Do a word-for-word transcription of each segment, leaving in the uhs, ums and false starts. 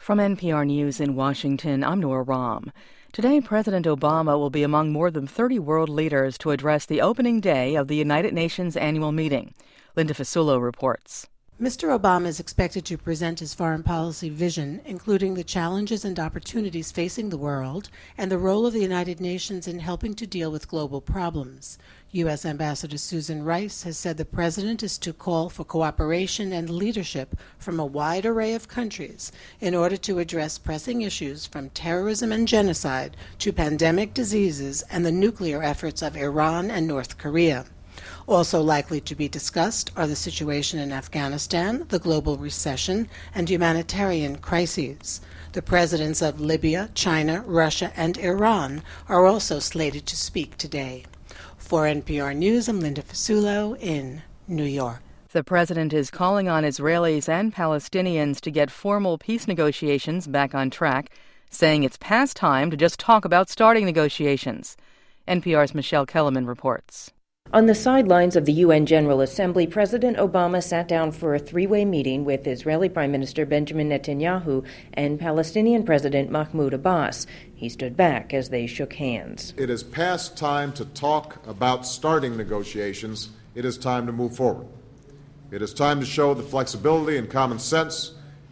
From N P R News in Washington, I'm Nora Rahm. Today, President Obama will be among more than thirty world leaders to address the opening day of the United Nations annual meeting. Linda Fasulo reports. Mister Obama is expected to present his foreign policy vision, including the challenges and opportunities facing the world and the role of the United Nations in helping to deal with global problems. U S Ambassador Susan Rice has said the president is to call for cooperation and leadership from a wide array of countries in order to address pressing issues from terrorism and genocide to pandemic diseases and the nuclear efforts of Iran and North Korea. Also likely to be discussed are the situation in Afghanistan, the global recession, and humanitarian crises. The presidents of Libya, China, Russia, and Iran are also slated to speak today. For N P R News, I'm Linda Fasulo in New York. The president is calling on Israelis and Palestinians to get formal peace negotiations back on track, saying it's past time to just talk about starting negotiations. N P R's Michelle Kellerman reports. On the sidelines of the U N General Assembly, President Obama sat down for a three-way meeting with Israeli Prime Minister Benjamin Netanyahu and Palestinian President Mahmoud Abbas. He stood back as they shook hands. It is past time to talk about starting negotiations. It is time to move forward. It is time to show the flexibility and common sense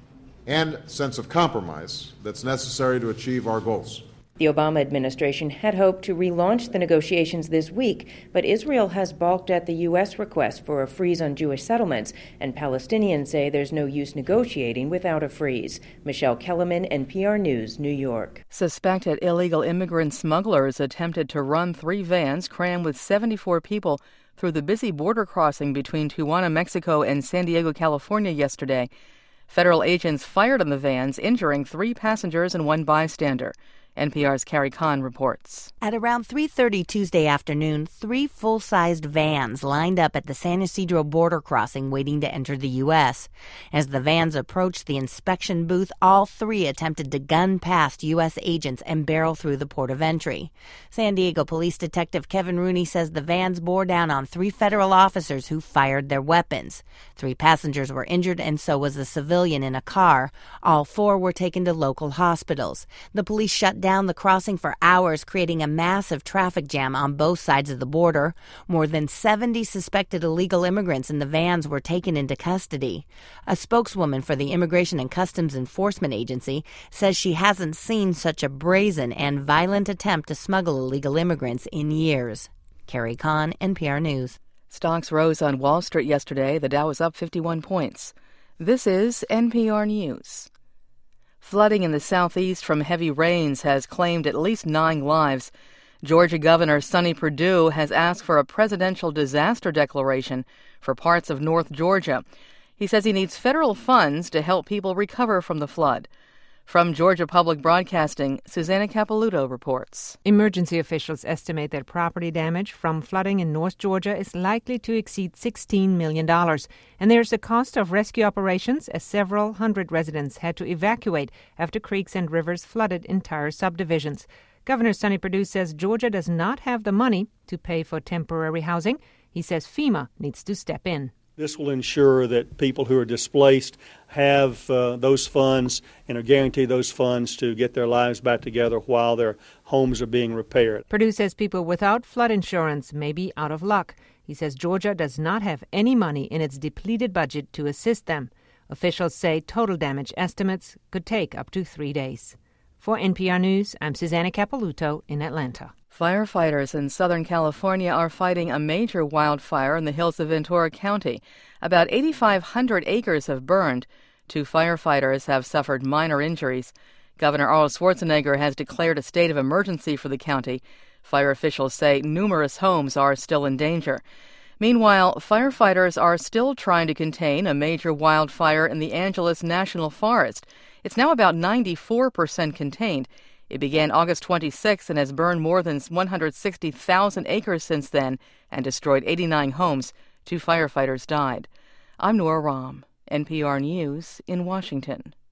and sense of compromise that's necessary to achieve our goals. The Obama administration had hoped to relaunch the negotiations this week, but Israel has balked at the U S request for a freeze on Jewish settlements, and Palestinians say there's no use negotiating without a freeze. Michelle Kellerman, N P R News, New York. Suspected illegal immigrant smugglers attempted to run three vans crammed with seventy-four people through the busy border crossing between Tijuana, Mexico, and San Diego, California yesterday. Federal agents fired on the vans, injuring three passengers and one bystander. N P R's Carrie Kahn reports. At around three thirty Tuesday afternoon, three full-sized vans lined up at the San Ysidro border crossing waiting to enter the U S. As the vans approached the inspection booth, all three attempted to gun past U S agents and barrel through the port of entry. San Diego Police Detective Kevin Rooney says the vans bore down on three federal officers who fired their weapons. Three passengers were injured, and so was a civilian in a car. All four were taken to local hospitals. The police shut down the crossing for hours, creating a massive traffic jam on both sides of the border. More than seventy suspected illegal immigrants in the vans were taken into custody. A spokeswoman for the Immigration and Customs Enforcement Agency says she hasn't seen such a brazen and violent attempt to smuggle illegal immigrants in years. Carrie Kahn, N P R News. Stocks rose on Wall Street yesterday. The Dow was up fifty-one points. This is N P R News. Flooding in the southeast from heavy rains has claimed at least nine lives. Georgia Governor Sonny Perdue has asked for a presidential disaster declaration for parts of North Georgia. He says he needs federal funds to help people recover from the flood. From Georgia Public Broadcasting, Susanna Capelouto reports. Emergency officials estimate that property damage from flooding in North Georgia is likely to exceed sixteen million dollars. And there's the cost of rescue operations, as several hundred residents had to evacuate after creeks and rivers flooded entire subdivisions. Governor Sonny Perdue says Georgia does not have the money to pay for temporary housing. He says FEMA needs to step in. This will ensure that people who are displaced have uh, those funds and are guaranteed those funds to get their lives back together while their homes are being repaired. Perdue says people without flood insurance may be out of luck. He says Georgia does not have any money in its depleted budget to assist them. Officials say total damage estimates could take up to three days. For N P R News, I'm Susanna Capelouto in Atlanta. Firefighters in Southern California are fighting a major wildfire in the hills of Ventura County. About eighty-five hundred acres have burned. Two firefighters have suffered minor injuries. Governor Arnold Schwarzenegger has declared a state of emergency for the county. Fire officials say numerous homes are still in danger. Meanwhile, firefighters are still trying to contain a major wildfire in the Angeles National Forest. It's now about ninety-four percent contained. It began August twenty-sixth and has burned more than one hundred sixty thousand acres since then and destroyed eighty-nine homes. Two firefighters died. I'm Nora Rahm, N P R News in Washington.